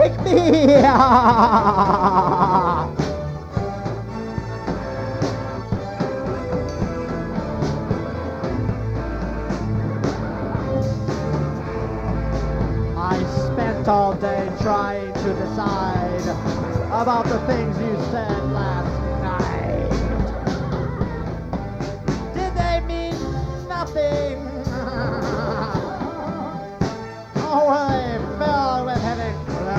take me. I spent all day trying to decide about the things you said last night. Did they mean nothing? Or were they filled with heavy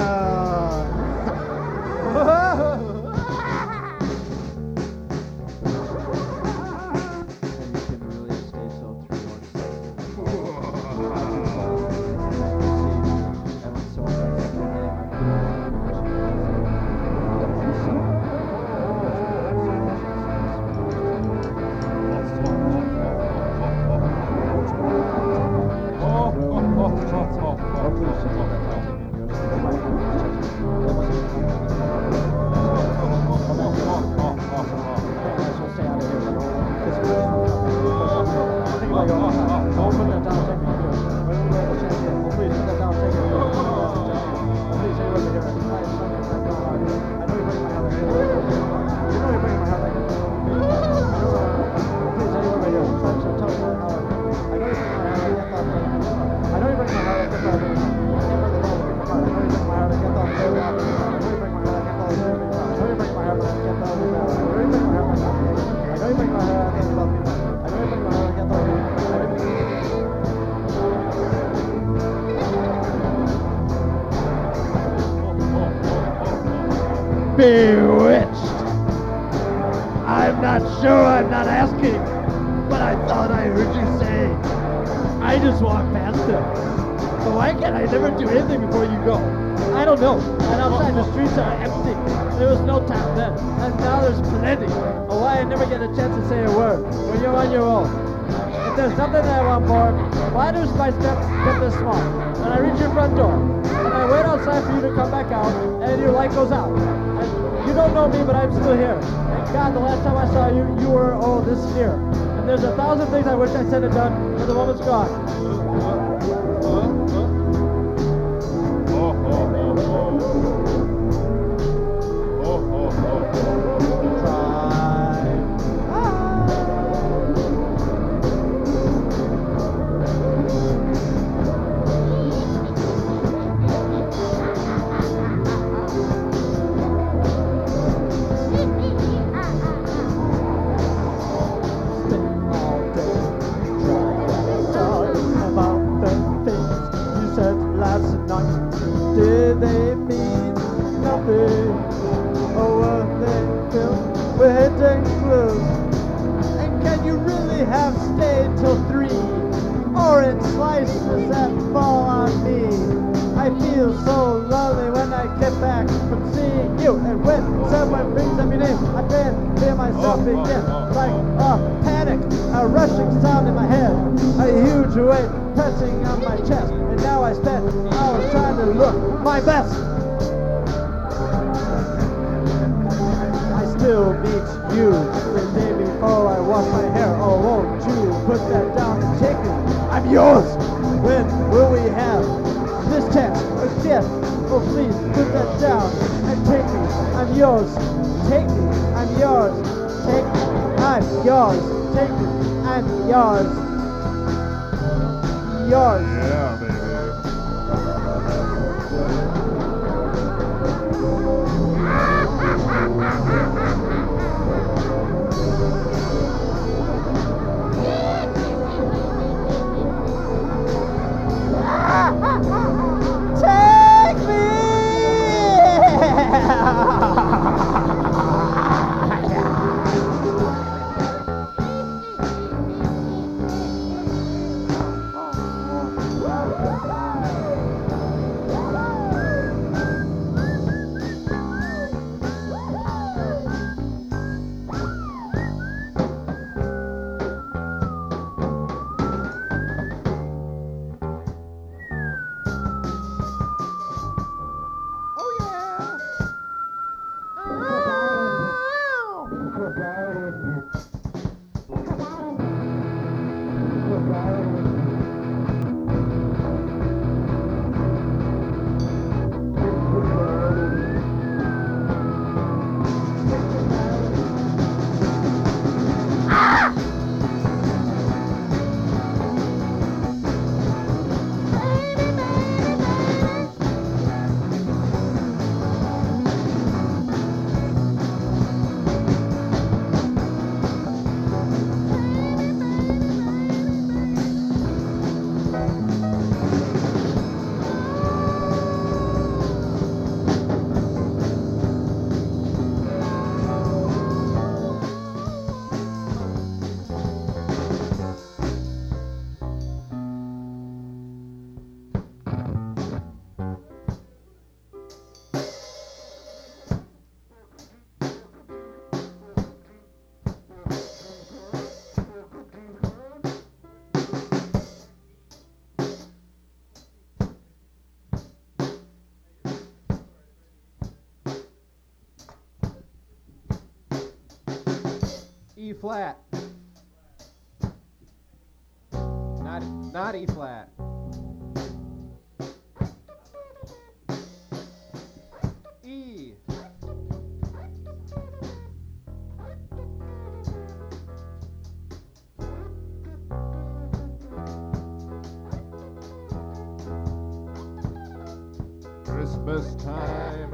Bewitched. I'm not sure, I'm not asking, but I thought I heard you say, I just walked past him. But why can't I never do anything before you go? I don't know. And outside the streets are empty. There was no time then, and now there's plenty. Oh, why I never get a chance to say a word when you're on your own. If there's something that I want more, why do my steps get this small? When I reach your front door, and I wait outside for you to come back out, and your light goes out. You don't know me, but I'm still here. Thank God the last time I saw you, you were, oh, this near. And there's 1,000 things I wish I said and done, but the moment's gone. Did they mean nothing? Or were they filled with hidden clues? And can you really have stayed till 3? Orange slices that fall on me. I feel so lonely when I get back from seeing you. And when someone brings up your name, I can't hear myself again. Like a panic, a rushing sound in my head, a huge weight pressing on my chest. And now I spend hours trying to look my best. I still meet you the day before I wash my hair. Oh, won't you put that down and take me? I'm yours. When will we have this chance again? Oh, please put that down and take me. I'm yours. Take me. I'm yours. Take me. I'm yours. Take me. I'm yours. Yours. Yeah, baby. Take me! E flat. Not E flat. E. Christmas time